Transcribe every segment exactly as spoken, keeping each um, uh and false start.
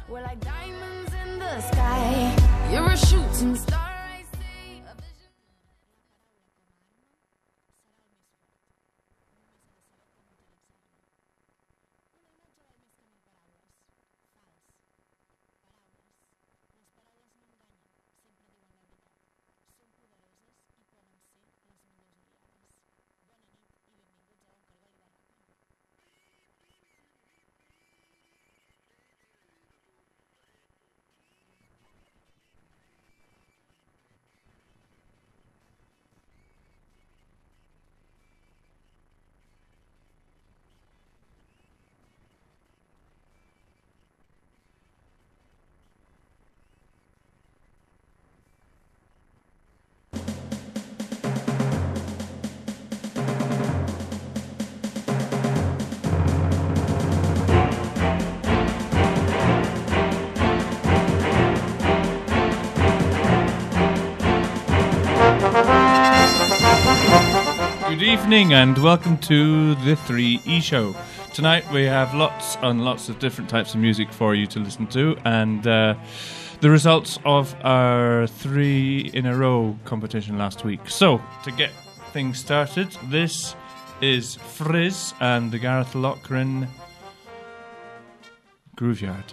We're like diamonds in the sky. You're a shooting star. I see a vision. Good evening and welcome to the three E Show. Tonight we have lots and lots of different types of music for you to listen to, and uh, the results of our three in a row competition last week. So, to get things started, this is Frizz and the Gareth Loughran Grooveyard.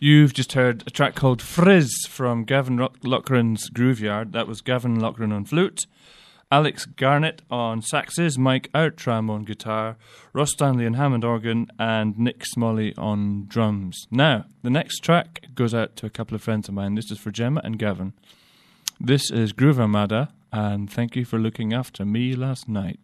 You've just heard a track called Frizz from Gavin Loch- Loughran's Grooveyard. That was Gavin Loughran on flute, Alex Garnett on saxes, Mike Outram on guitar, Ross Stanley on Hammond organ, and Nick Smalley on drums. Now, the next track goes out to a couple of friends of mine. This is for Gemma and Gavin. This is Groove Armada, and thank you for looking after me last night.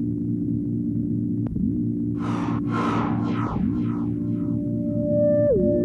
Woo!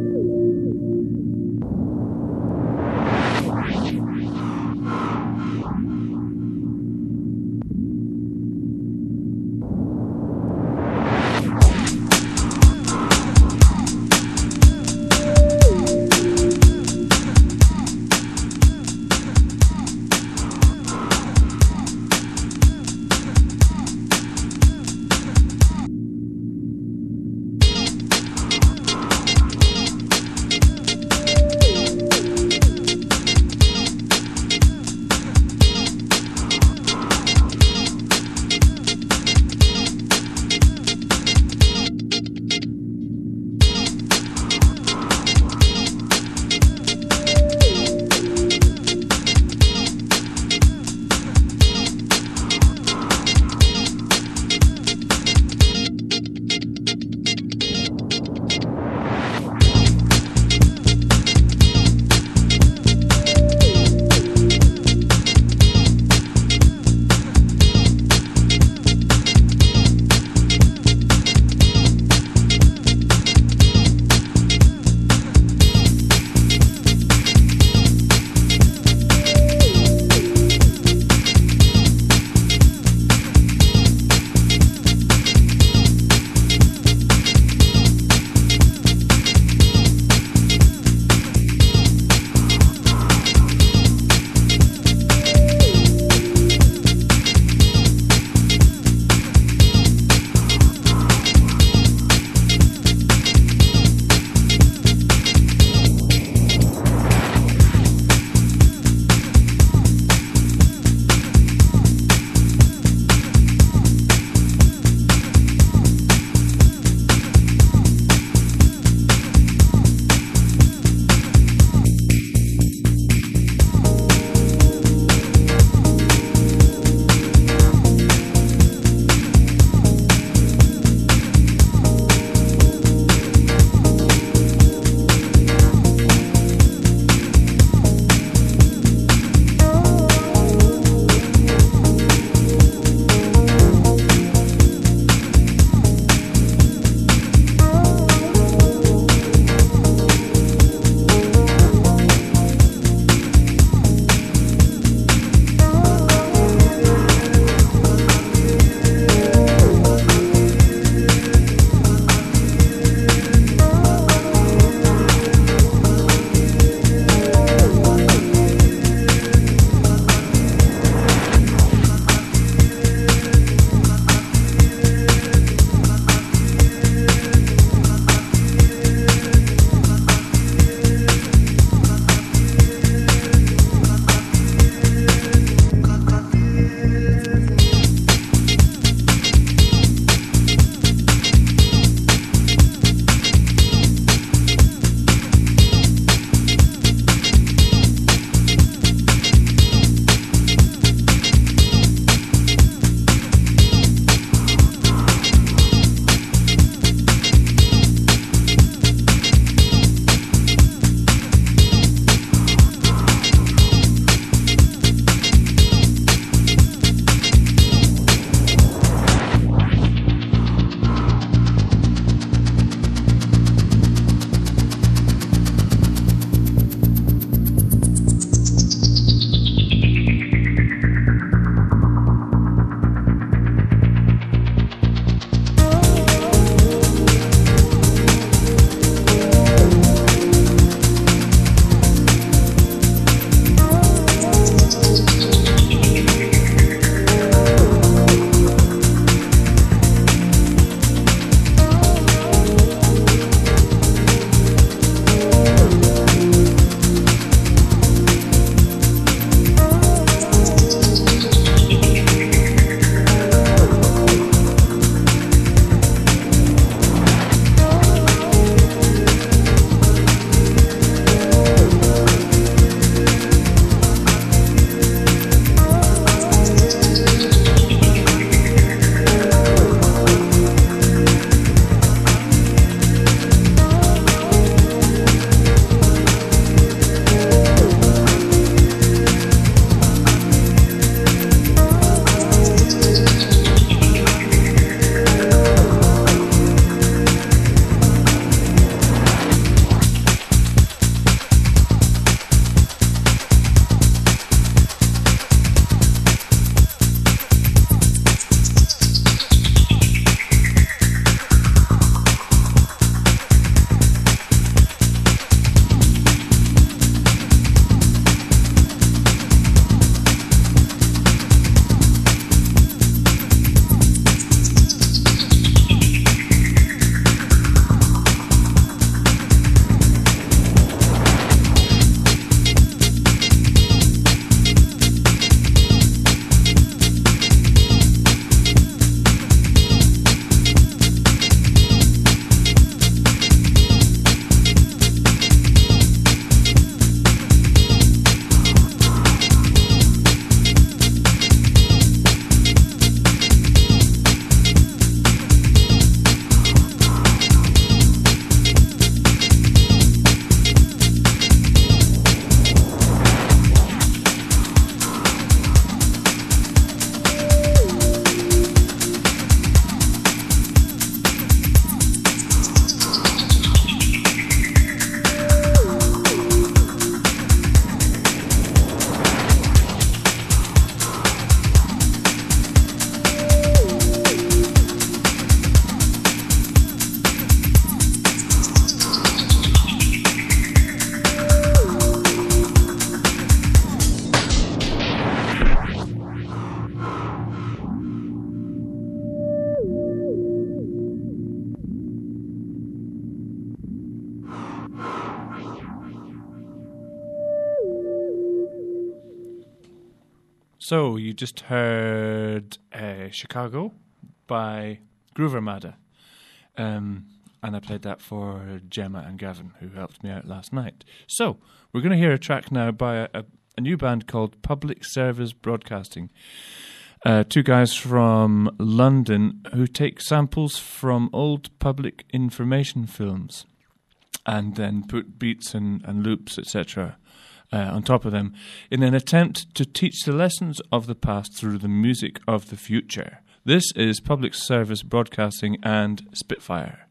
So you just heard uh, Chicago by Groove Armada. Um, and I played that for Gemma and Gavin, who helped me out last night. So we're going to hear a track now by a, a, a new band called Public Service Broadcasting. Uh, two guys from London who take samples from old public information films and then put beats and, and loops, et cetera, Uh, on top of them, in an attempt to teach the lessons of the past through the music of the future. This is Public Service Broadcasting and Spitfire.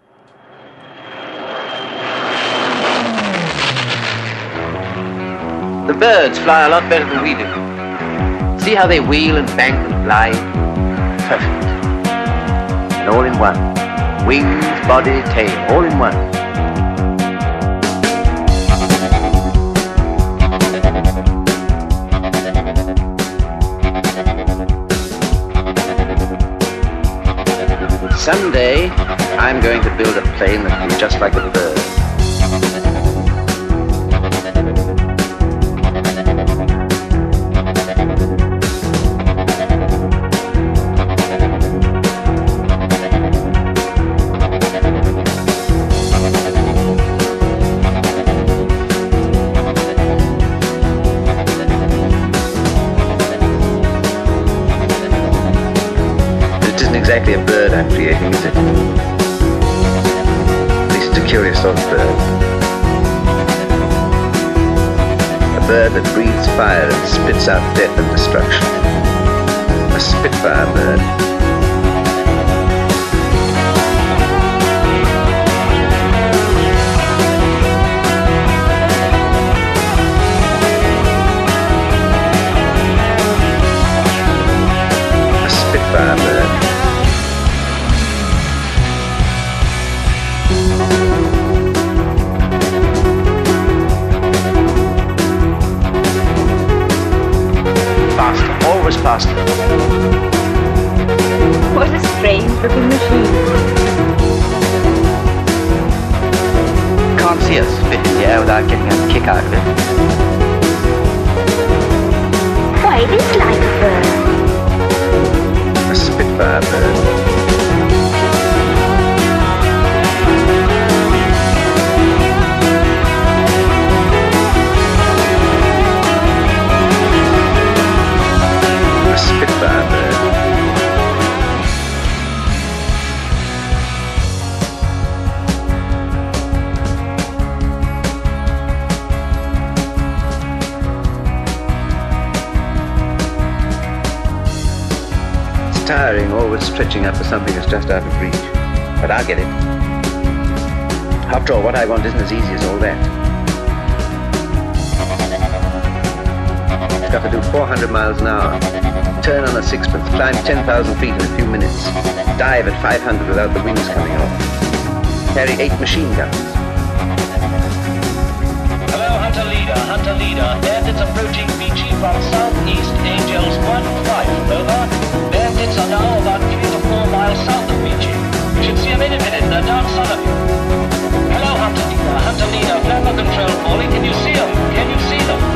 The birds fly a lot better than we do. See how they wheel and bank and glide? Perfect. And all in one. Wings, body, tail, all in one. Someday, I'm going to build a plane that will be just like a bird. Exactly a bird I'm creating, is it? At least it's a curious sort of bird. A bird that breathes fire and spits out death and destruction. A Spitfire bird. A Spitfire bird. Always faster. What a strange looking machine. Can't see us fit in the air without getting a kick out of it. Why, it is like a bird. A Spitfire bird. Spitfire bird. It's tiring, always stretching up for something that's just out of reach. But I'll get it. After all, what I want isn't as easy as all that. It's got to do four hundred miles an hour. Turn on a sixpence, climb ten thousand feet in a few minutes, dive at five hundred without the wings coming off, carry eight machine guns. Hello, Hunter Leader, Hunter Leader. Bandits approaching Beachy from southeast, Angels one five, over. Bandits are now about three to four miles south of Beachy. You should see them any minute, they're down south of you. Hello, Hunter Leader, Hunter Leader. Flammer control calling, can you see them? Can you see them?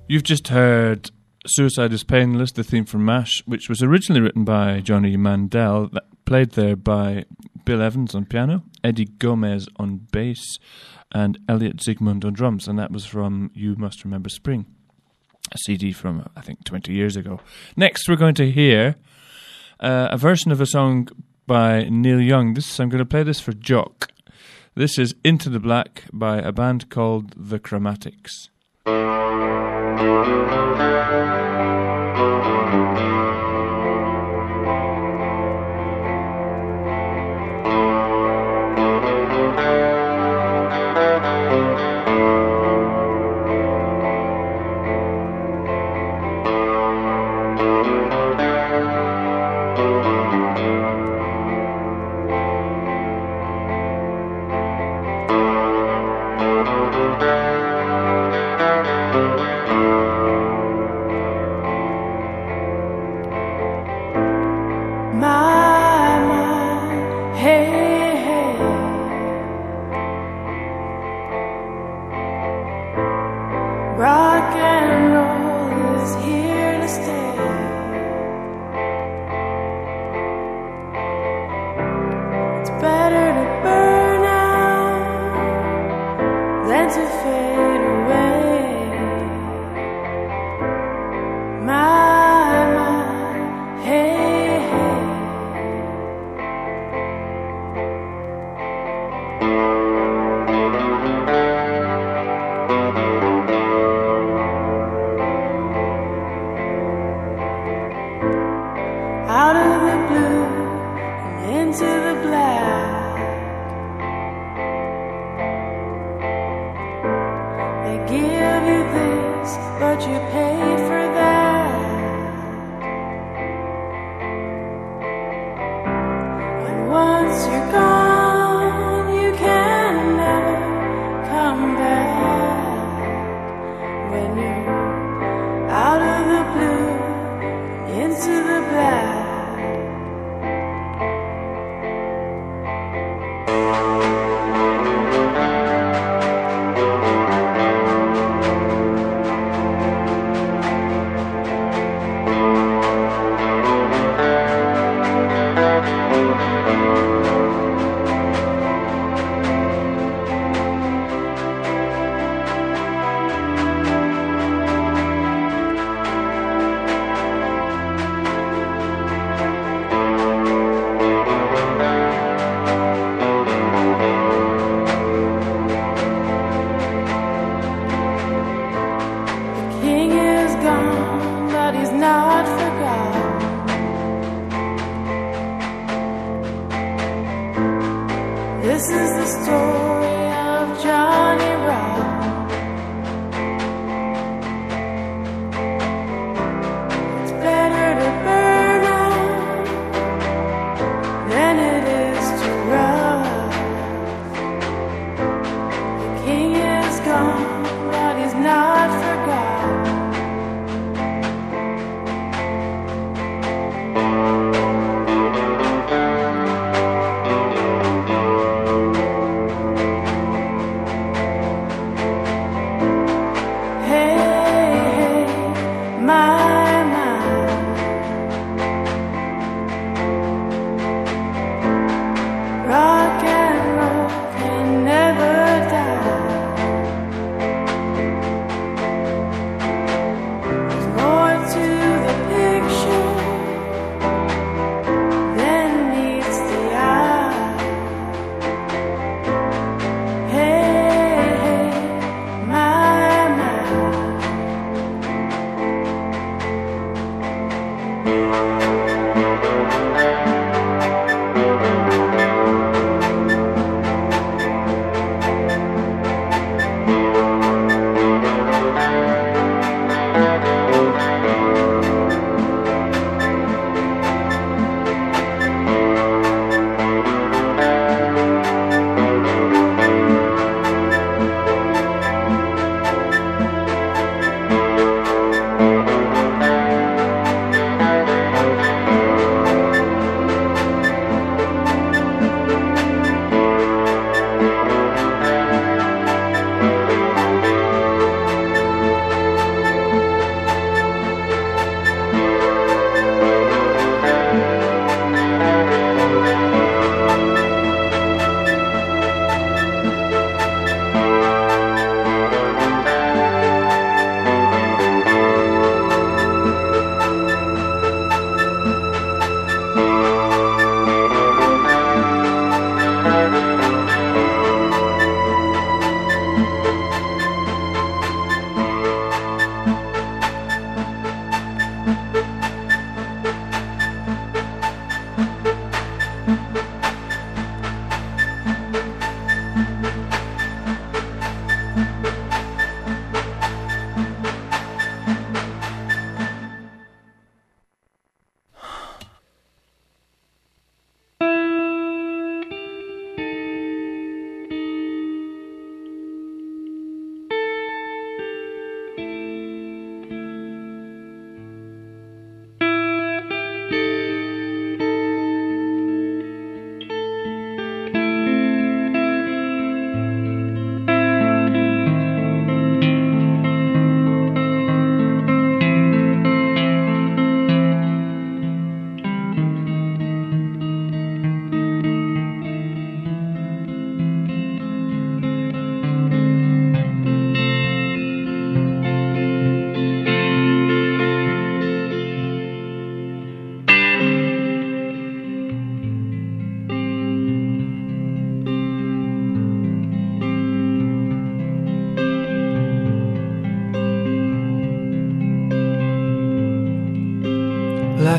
You've just heard Suicide is Painless, the theme from MASH, which was originally written by Johnny Mandel, that played there by Bill Evans on piano, Eddie Gomez on bass, and Elliot Zygmunt on drums, and that was from You Must Remember Spring, a C D from, I think, twenty years ago. Next, we're going to hear uh, a version of a song by Neil Young. This I'm going to play this for Jock. This is Into the Black by a band called The Chromatics.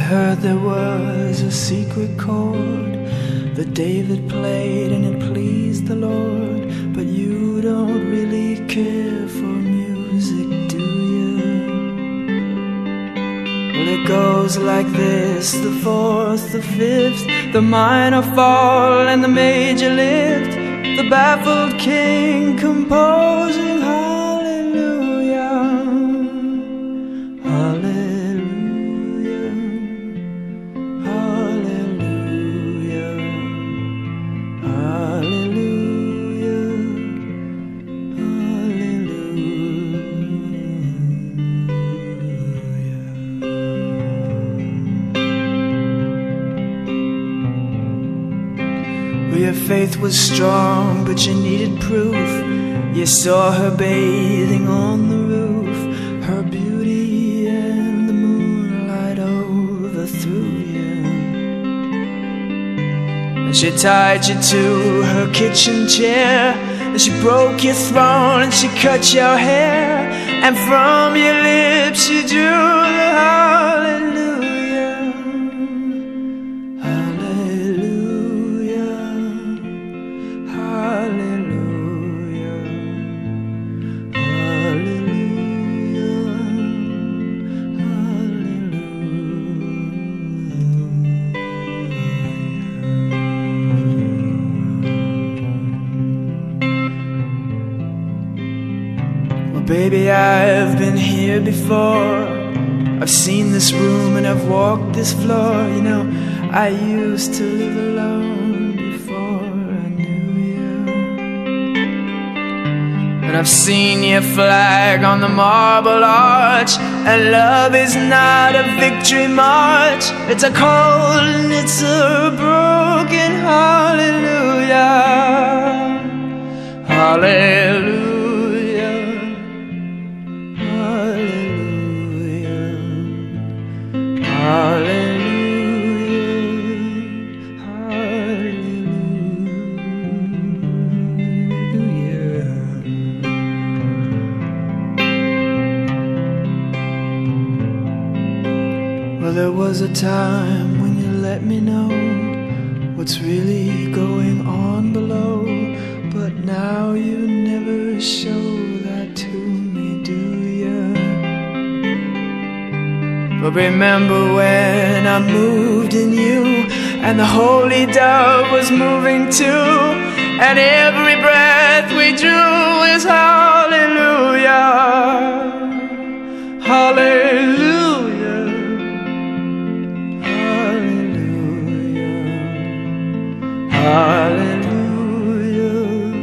heard there was a secret chord that David played and it pleased the Lord. But you don't really care for music, do you? Well, it goes like this: the fourth, the fifth, the minor fall and the major lift, the baffled king composing hallelujah, hallelujah, hallelujah, hallelujah, hallelujah. Well, your faith was strong, but you needed proof. You saw her bathing on the roof, her beauty and the moonlight overthrew you. And she tied you to her kitchen chair, and she broke your throne and she cut your hair, and from your lips she drew the hallelujah, hallelujah, hallelujah, hallelujah, hallelujah. Well, baby, I've been here before. I've seen this room and I've walked this floor. You know, I used to live alone before I knew you. And I've seen your flag on the marble arch, and love is not a victory march. It's a cold and it's a broken hallelujah, hallelujah, hallelujah, hallelujah, hallelujah. Well, there was a time when you let me know what's really going on below, but now you never show that to me, do you? But remember when I moved in you, and the holy dove was moving too, and every breath we drew is hallelujah, hallelujah, hallelujah, hallelujah,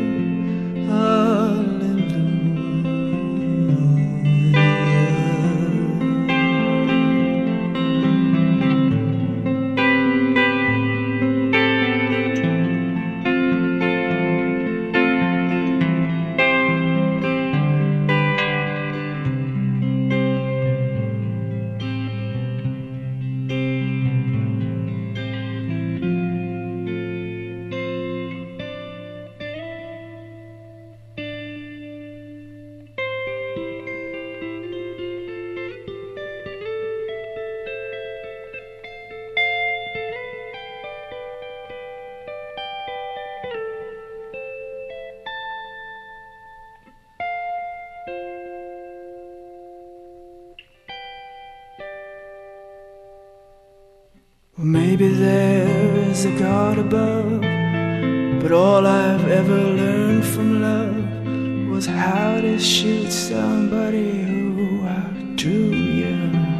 Well, maybe there's a God above, but all I've ever learned from love was how to shoot somebody who outdrew you.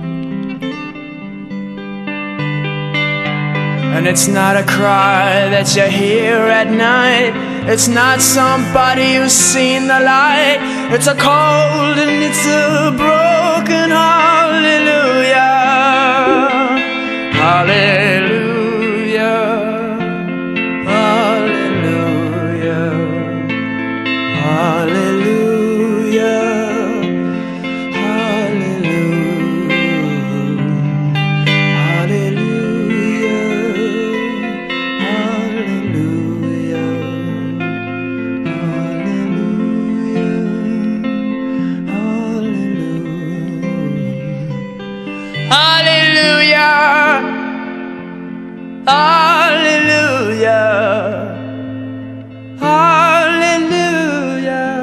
And it's not a cry that you hear at night, it's not somebody who's seen the light, it's a cold and it's a broken hallelujah, hallelujah, hallelujah, hallelujah, hallelujah, Hallelujah. Hallelujah.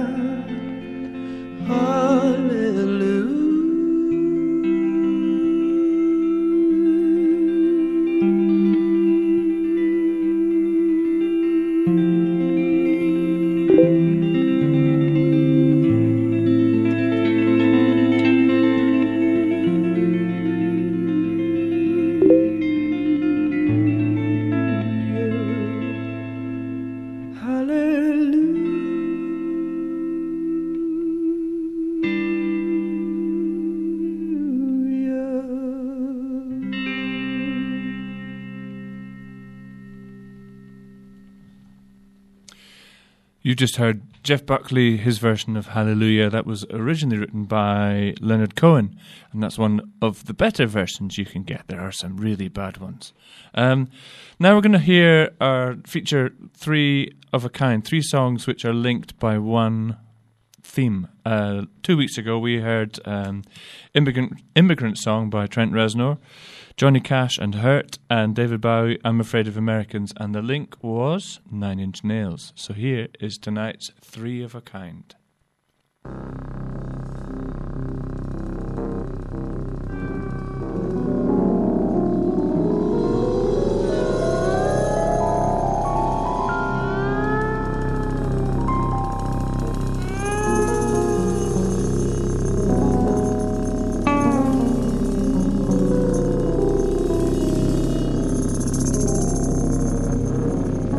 You just heard Jeff Buckley, his version of Hallelujah. That was originally written by Leonard Cohen, and that's one of the better versions you can get. There are some really bad ones. Um, now we're going to hear our feature three of a kind, three songs which are linked by one theme. Uh, two weeks ago we heard um, Immigrant, Immigrant Song by Trent Reznor, Johnny Cash and Hurt, and David Bowie, I'm Afraid of Americans, and the link was Nine Inch Nails. So here is tonight's Three of a Kind.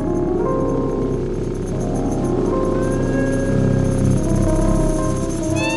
Thank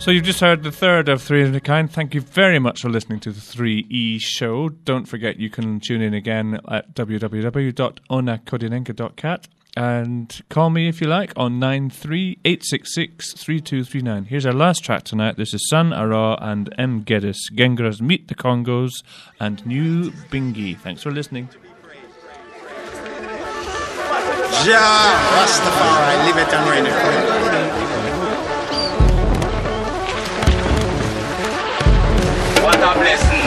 So you've just heard the third of Three of a Kind. Thank you very much for listening to the three E show. Don't forget you can tune in again at w w w dot ona kodinenka dot cat and call me if you like on nine three eight six six three two three nine. Here's our last track tonight. This is Sun Ara and M. Geddes, Gengra's Meet the Congos and New Bingi. Thanks for listening. Jah Rastafari, live it and reign it. What a blessing.